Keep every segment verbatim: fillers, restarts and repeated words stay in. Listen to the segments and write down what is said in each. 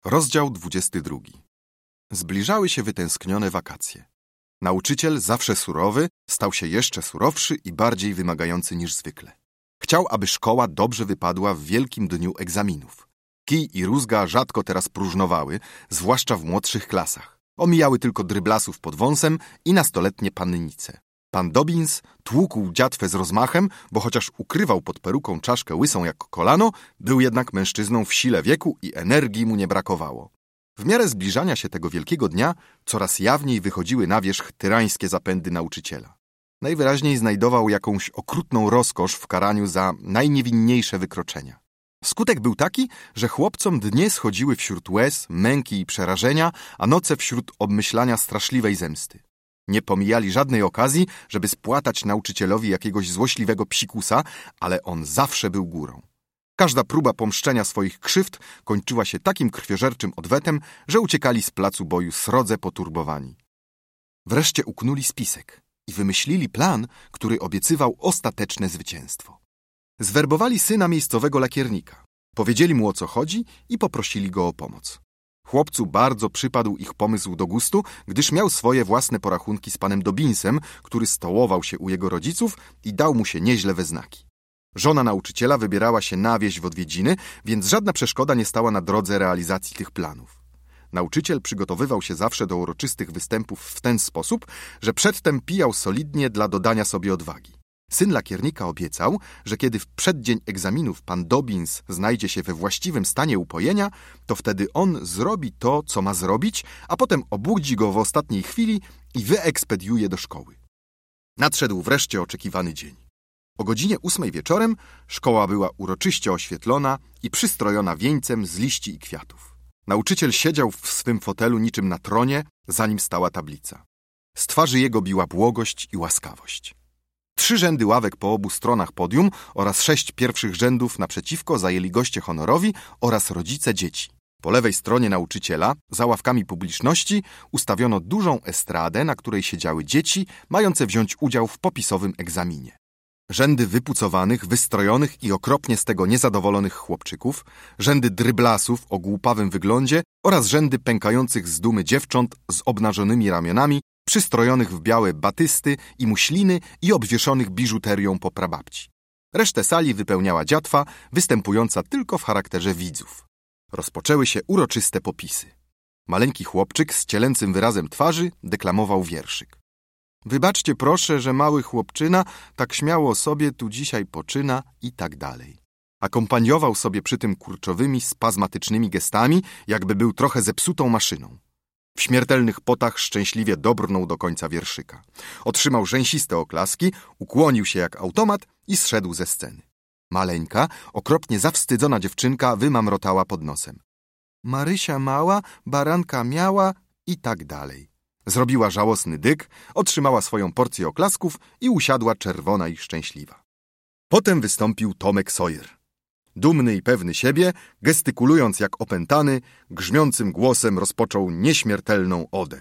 Rozdział dwudziesty drugi. Zbliżały się wytęsknione wakacje. Nauczyciel, zawsze surowy, stał się jeszcze surowszy i bardziej wymagający niż zwykle. Chciał, aby szkoła dobrze wypadła w wielkim dniu egzaminów. Kij i rózga rzadko teraz próżnowały, zwłaszcza w młodszych klasach. Omijały tylko dryblasów pod wąsem i nastoletnie pannice. Pan Dobbins tłukł dziatwę z rozmachem, bo chociaż ukrywał pod peruką czaszkę łysą jak kolano, był jednak mężczyzną w sile wieku i energii mu nie brakowało. W miarę zbliżania się tego wielkiego dnia coraz jawniej wychodziły na wierzch tyrańskie zapędy nauczyciela. Najwyraźniej znajdował jakąś okrutną rozkosz w karaniu za najniewinniejsze wykroczenia. Skutek był taki, że chłopcom dnie schodziły wśród łez, męki i przerażenia, a noce wśród obmyślania straszliwej zemsty. Nie pomijali żadnej okazji, żeby spłatać nauczycielowi jakiegoś złośliwego psikusa, ale on zawsze był górą. Każda próba pomszczenia swoich krzywd kończyła się takim krwiożerczym odwetem, że uciekali z placu boju srodze poturbowani. Wreszcie uknuli spisek i wymyślili plan, który obiecywał ostateczne zwycięstwo. Zwerbowali syna miejscowego lakiernika, powiedzieli mu, o co chodzi i poprosili go o pomoc. Chłopcu bardzo przypadł ich pomysł do gustu, gdyż miał swoje własne porachunki z panem Dobbinsem, który stołował się u jego rodziców i dał mu się nieźle we znaki. Żona nauczyciela wybierała się na wieś w odwiedziny, więc żadna przeszkoda nie stała na drodze realizacji tych planów. Nauczyciel przygotowywał się zawsze do uroczystych występów w ten sposób, że przedtem pijał solidnie dla dodania sobie odwagi. Syn lakiernika obiecał, że kiedy w przeddzień egzaminów pan Dobbins znajdzie się we właściwym stanie upojenia, to wtedy on zrobi to, co ma zrobić, a potem obudzi go w ostatniej chwili i wyekspediuje do szkoły. Nadszedł wreszcie oczekiwany dzień. O godzinie ósmej wieczorem szkoła była uroczyście oświetlona i przystrojona wieńcem z liści i kwiatów. Nauczyciel siedział w swym fotelu niczym na tronie, za nim stała tablica. Z twarzy jego biła błogość i łaskawość. Trzy rzędy ławek po obu stronach podium oraz sześć pierwszych rzędów naprzeciwko zajęli goście honorowi oraz rodzice dzieci. Po lewej stronie nauczyciela, za ławkami publiczności, ustawiono dużą estradę, na której siedziały dzieci mające wziąć udział w popisowym egzaminie. Rzędy wypucowanych, wystrojonych i okropnie z tego niezadowolonych chłopczyków, rzędy dryblasów o głupawym wyglądzie oraz rzędy pękających z dumy dziewcząt z obnażonymi ramionami, przystrojonych w białe batysty i muśliny i obwieszonych biżuterią po prababci. Resztę sali wypełniała dziatwa, występująca tylko w charakterze widzów. Rozpoczęły się uroczyste popisy. Maleńki chłopczyk z cielęcym wyrazem twarzy deklamował wierszyk. Wybaczcie proszę, że mały chłopczyna tak śmiało sobie tu dzisiaj poczyna i tak dalej. Akompaniował sobie przy tym kurczowymi, spazmatycznymi gestami, jakby był trochę zepsutą maszyną. W śmiertelnych potach szczęśliwie dobrnął do końca wierszyka. Otrzymał rzęsiste oklaski, ukłonił się jak automat i zszedł ze sceny. Maleńka, okropnie zawstydzona dziewczynka wymamrotała pod nosem. Marysia mała, baranka miała i tak dalej. Zrobiła żałosny dyk, otrzymała swoją porcję oklasków i usiadła czerwona i szczęśliwa. Potem wystąpił Tomek Sawyer. Dumny i pewny siebie, gestykulując jak opętany, grzmiącym głosem rozpoczął nieśmiertelną odę.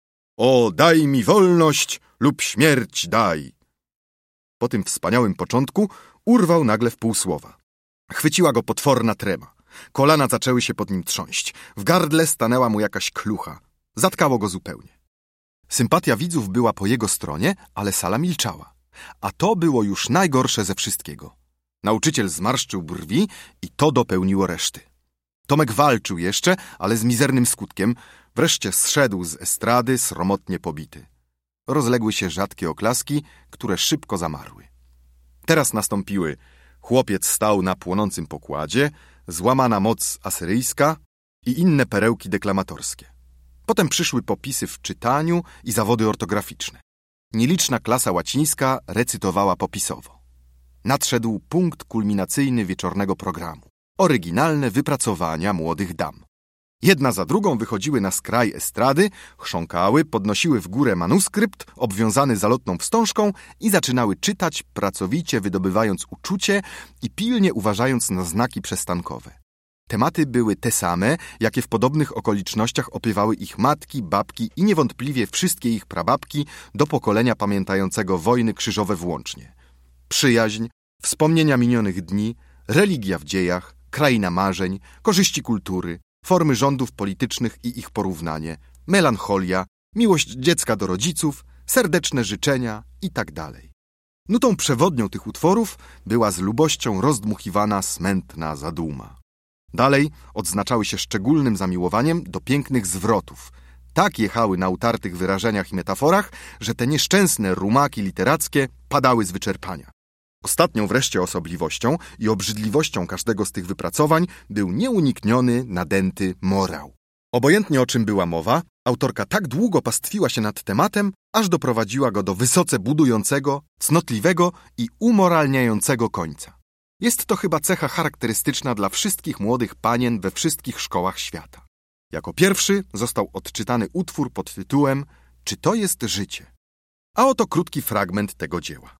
O, daj mi wolność lub śmierć daj! Po tym wspaniałym początku urwał nagle w pół słowa. Chwyciła go potworna trema. Kolana zaczęły się pod nim trząść. W gardle stanęła mu jakaś klucha. Zatkało go zupełnie. Sympatia widzów była po jego stronie, ale sala milczała. A to było już najgorsze ze wszystkiego. Nauczyciel zmarszczył brwi i to dopełniło reszty. Tomek walczył jeszcze, ale z mizernym skutkiem. Wreszcie zszedł z estrady sromotnie pobity. Rozległy się rzadkie oklaski, które szybko zamarły. Teraz nastąpiły: chłopiec stał na płonącym pokładzie, złamana moc asyryjska i inne perełki deklamatorskie. Potem przyszły popisy w czytaniu i zawody ortograficzne. Nieliczna klasa łacińska recytowała popisowo. Nadszedł punkt kulminacyjny wieczornego programu. Oryginalne wypracowania młodych dam. Jedna za drugą wychodziły na skraj estrady, chrząkały, podnosiły w górę manuskrypt obwiązany zalotną wstążką i zaczynały czytać, pracowicie wydobywając uczucie i pilnie uważając na znaki przestankowe. Tematy były te same, jakie w podobnych okolicznościach opiewały ich matki, babki i niewątpliwie wszystkie ich prababki do pokolenia pamiętającego wojny krzyżowe włącznie. Przyjaźń, wspomnienia minionych dni, religia w dziejach, kraina marzeń, korzyści kultury, formy rządów politycznych i ich porównanie, melancholia, miłość dziecka do rodziców, serdeczne życzenia itd. Nutą przewodnią tych utworów była z lubością rozdmuchiwana smętna zaduma. Dalej odznaczały się szczególnym zamiłowaniem do pięknych zwrotów. Tak jechały na utartych wyrażeniach i metaforach, że te nieszczęsne rumaki literackie padały z wyczerpania. Ostatnią wreszcie osobliwością i obrzydliwością każdego z tych wypracowań był nieunikniony, nadęty morał. Obojętnie o czym była mowa, autorka tak długo pastwiła się nad tematem, aż doprowadziła go do wysoce budującego, cnotliwego i umoralniającego końca. Jest to chyba cecha charakterystyczna dla wszystkich młodych panien we wszystkich szkołach świata. Jako pierwszy został odczytany utwór pod tytułem „Czy to jest życie?”. A oto krótki fragment tego dzieła.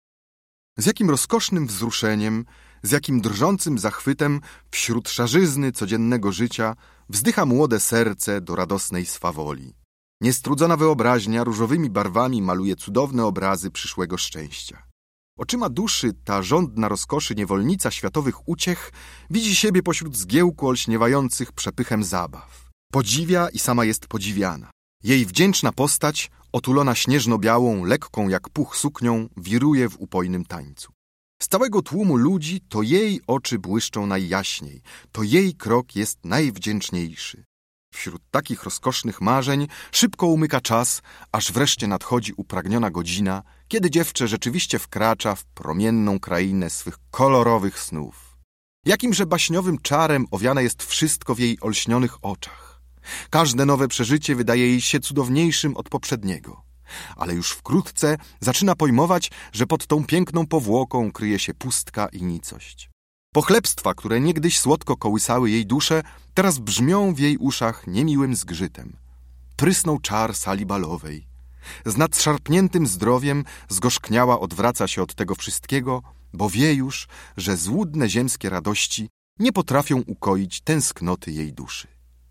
Z jakim rozkosznym wzruszeniem, z jakim drżącym zachwytem wśród szarzyzny codziennego życia wzdycha młode serce do radosnej swawoli. Niestrudzona wyobraźnia różowymi barwami maluje cudowne obrazy przyszłego szczęścia. Oczyma duszy ta żądna rozkoszy niewolnica światowych uciech widzi siebie pośród zgiełku olśniewających przepychem zabaw. Podziwia i sama jest podziwiana. Jej wdzięczna postać, otulona śnieżno-białą, lekką jak puch suknią, wiruje w upojnym tańcu. Z całego tłumu ludzi to jej oczy błyszczą najjaśniej, to jej krok jest najwdzięczniejszy. Wśród takich rozkosznych marzeń szybko umyka czas, aż wreszcie nadchodzi upragniona godzina, kiedy dziewczę rzeczywiście wkracza w promienną krainę swych kolorowych snów. Jakimże baśniowym czarem owiane jest wszystko w jej olśnionych oczach. Każde nowe przeżycie wydaje jej się cudowniejszym od poprzedniego. Ale już wkrótce zaczyna pojmować, że pod tą piękną powłoką kryje się pustka i nicość. Pochlebstwa, które niegdyś słodko kołysały jej duszę, teraz brzmią w jej uszach niemiłym zgrzytem. Prysnął czar sali balowej. Z nadszarpniętym zdrowiem zgorzkniała odwraca się od tego wszystkiego, bo wie już, że złudne ziemskie radości nie potrafią ukoić tęsknoty jej duszy.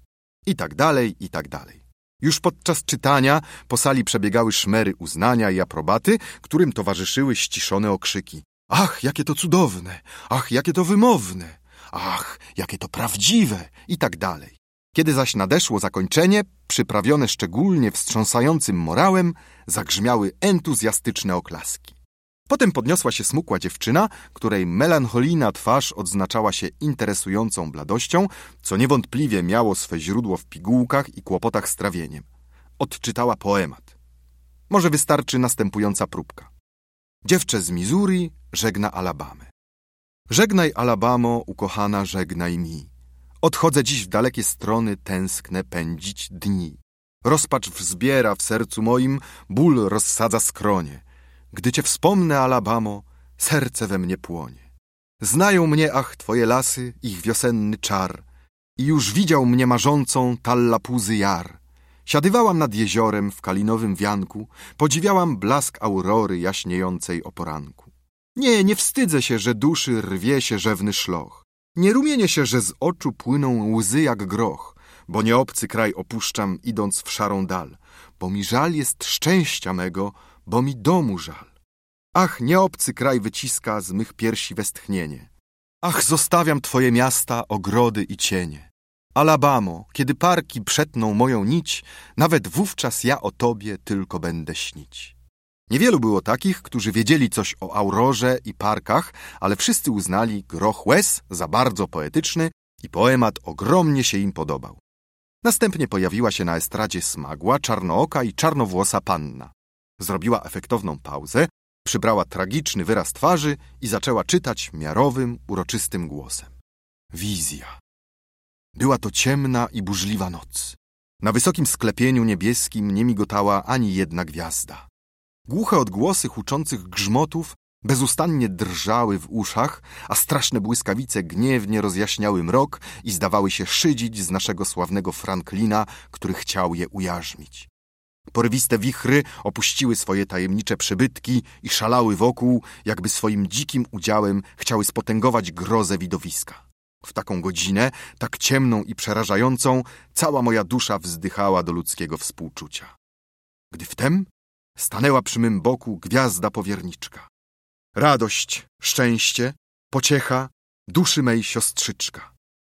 I tak dalej, i tak dalej. Już podczas czytania po sali przebiegały szmery uznania i aprobaty, którym towarzyszyły ściszone okrzyki. Ach, jakie to cudowne! Ach, jakie to wymowne! Ach, jakie to prawdziwe! I tak dalej. Kiedy zaś nadeszło zakończenie, przyprawione szczególnie wstrząsającym morałem, zagrzmiały entuzjastyczne oklaski. Potem podniosła się smukła dziewczyna, której melancholijna twarz odznaczała się interesującą bladością, co niewątpliwie miało swe źródło w pigułkach i kłopotach z trawieniem. Odczytała poemat. Może wystarczy następująca próbka. Dziewczę z Missouri żegna Alabamę. Żegnaj, Alabamo, ukochana, żegnaj mi. Odchodzę dziś w dalekie strony, tęsknę pędzić dni. Rozpacz wzbiera w sercu moim, ból rozsadza skronie. Gdy cię wspomnę, Alabamo, serce we mnie płonie. Znają mnie, ach, twoje lasy, ich wiosenny czar. I już widział mnie marzącą Tallapuzy jar. Siadywałam nad jeziorem w kalinowym wianku, podziwiałam blask aurory jaśniejącej o poranku. Nie, nie wstydzę się, że duszy rwie się rzewny szloch. Nie rumienię się, że z oczu płyną łzy jak groch, bo nie obcy kraj opuszczam, idąc w szarą dal, bo mi żal jest szczęścia mego, bo mi domu żal. Ach, nie obcy kraj wyciska z mych piersi westchnienie. Ach, zostawiam twoje miasta, ogrody i cienie. Alabamo, kiedy parki przetną moją nić, nawet wówczas ja o tobie tylko będę śnić. Niewielu było takich, którzy wiedzieli coś o aurorze i parkach, ale wszyscy uznali groch łez za bardzo poetyczny i poemat ogromnie się im podobał. Następnie pojawiła się na estradzie smagła, czarnooka i czarnowłosa panna. Zrobiła efektowną pauzę, przybrała tragiczny wyraz twarzy i zaczęła czytać miarowym, uroczystym głosem. Wizja. Była to ciemna i burzliwa noc. Na wysokim sklepieniu niebieskim nie migotała ani jedna gwiazda. Głuche odgłosy huczących grzmotów bezustannie drżały w uszach, a straszne błyskawice gniewnie rozjaśniały mrok i zdawały się szydzić z naszego sławnego Franklina, który chciał je ujarzmić. Porywiste wichry opuściły swoje tajemnicze przybytki i szalały wokół, jakby swoim dzikim udziałem chciały spotęgować grozę widowiska. W taką godzinę, tak ciemną i przerażającą, cała moja dusza wzdychała do ludzkiego współczucia. Gdy wtem stanęła przy mym boku gwiazda powierniczka. Radość, szczęście, pociecha duszy mej siostrzyczka.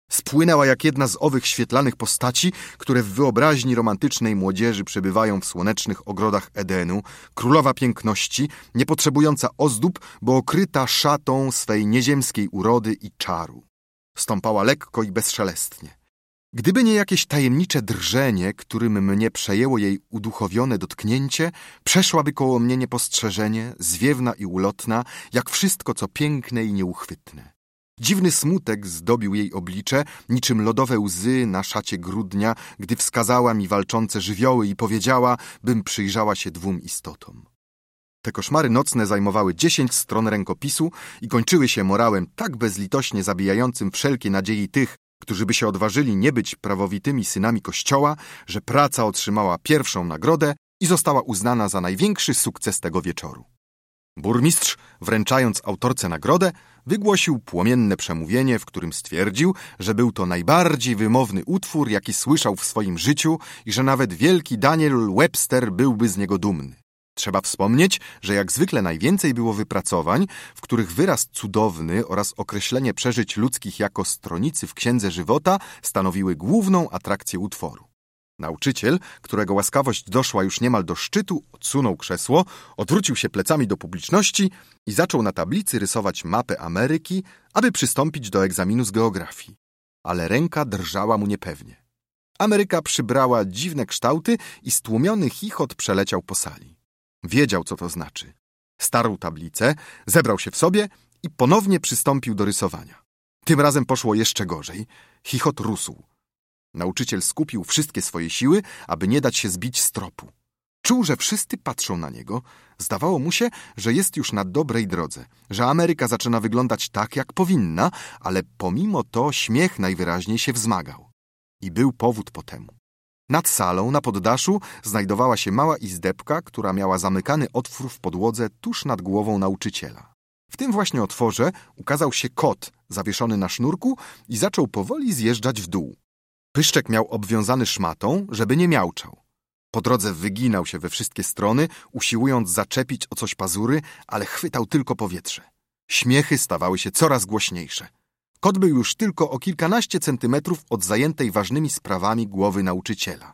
Spłynęła jak jedna z owych świetlanych postaci, które w wyobraźni romantycznej młodzieży przebywają w słonecznych ogrodach Edenu, królowa piękności, niepotrzebująca ozdób, bo okryta szatą swej nieziemskiej urody i czaru. Stąpała lekko i bezszelestnie. Gdyby nie jakieś tajemnicze drżenie, którym mnie przejęło jej uduchowione dotknięcie, przeszłaby koło mnie niepostrzeżenie, zwiewna i ulotna, jak wszystko, co piękne i nieuchwytne. Dziwny smutek zdobił jej oblicze, niczym lodowe łzy na szacie grudnia, gdy wskazała mi walczące żywioły i powiedziała, bym przyjrzała się dwóm istotom. Te koszmary nocne zajmowały dziesięć stron rękopisu i kończyły się morałem tak bezlitośnie zabijającym wszelkie nadziei tych, którzy by się odważyli nie być prawowitymi synami Kościoła, że praca otrzymała pierwszą nagrodę i została uznana za największy sukces tego wieczoru. Burmistrz, wręczając autorce nagrodę, wygłosił płomienne przemówienie, w którym stwierdził, że był to najbardziej wymowny utwór, jaki słyszał w swoim życiu i że nawet wielki Daniel Webster byłby z niego dumny. Trzeba wspomnieć, że jak zwykle najwięcej było wypracowań, w których wyraz cudowny oraz określenie przeżyć ludzkich jako stronicy w Księdze Żywota stanowiły główną atrakcję utworu. Nauczyciel, którego łaskawość doszła już niemal do szczytu, odsunął krzesło, odwrócił się plecami do publiczności i zaczął na tablicy rysować mapę Ameryki, aby przystąpić do egzaminu z geografii. Ale ręka drżała mu niepewnie. Ameryka przybrała dziwne kształty i stłumiony chichot przeleciał po sali. Wiedział, co to znaczy. Starł tablicę, zebrał się w sobie i ponownie przystąpił do rysowania. Tym razem poszło jeszcze gorzej. Chichot rósł. Nauczyciel skupił wszystkie swoje siły, aby nie dać się zbić z tropu. Czuł, że wszyscy patrzą na niego. Zdawało mu się, że jest już na dobrej drodze, że Ameryka zaczyna wyglądać tak, jak powinna, ale pomimo to śmiech najwyraźniej się wzmagał. I był powód po temu. Nad salą, na poddaszu, znajdowała się mała izdebka, która miała zamykany otwór w podłodze tuż nad głową nauczyciela. W tym właśnie otworze ukazał się kot zawieszony na sznurku i zaczął powoli zjeżdżać w dół. Pyszczek miał obwiązany szmatą, żeby nie miauczał. Po drodze wyginał się we wszystkie strony, usiłując zaczepić o coś pazury, ale chwytał tylko powietrze. Śmiechy stawały się coraz głośniejsze. Kot był już tylko o kilkanaście centymetrów od zajętej ważnymi sprawami głowy nauczyciela.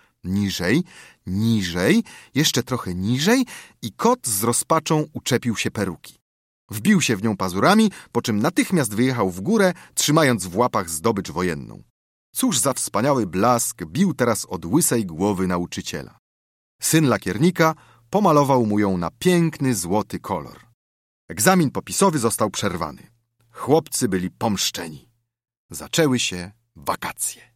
Niżej, niżej, jeszcze trochę niżej i kot z rozpaczą uczepił się peruki. Wbił się w nią pazurami, po czym natychmiast wyjechał w górę, trzymając w łapach zdobycz wojenną. Cóż za wspaniały blask bił teraz od łysej głowy nauczyciela. Syn lakiernika pomalował mu ją na piękny, złoty kolor. Egzamin popisowy został przerwany. Chłopcy byli pomszczeni. Zaczęły się wakacje.